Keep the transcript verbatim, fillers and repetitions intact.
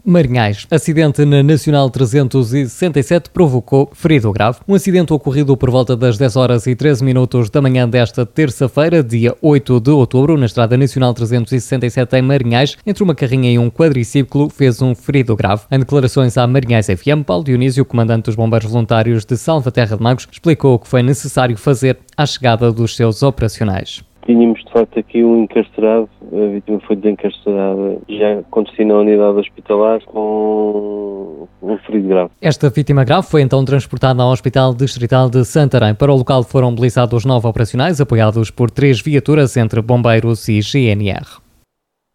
Marinhais. Acidente na Nacional trezentos e sessenta e sete provocou ferido grave. Um acidente ocorrido por volta das dez horas e treze minutos da manhã desta terça-feira, dia oito de outubro, na Estrada Nacional trezentos e sessenta e sete em Marinhais, entre uma carrinha e um quadriciclo, fez um ferido grave. Em declarações à Marinhais F M, Paulo Dionísio, comandante dos Bombeiros Voluntários de Salvaterra de Magos, explicou o que foi necessário fazer à chegada dos seus operacionais. Tínhamos de facto aqui um encarcerado, a vítima foi desencarcerada, já com destino à unidade hospitalar com um ferido grave. Esta vítima grave foi então transportada ao Hospital Distrital de Santarém. Para o local foram mobilizados nove operacionais, apoiados por três viaturas entre bombeiros e G N R.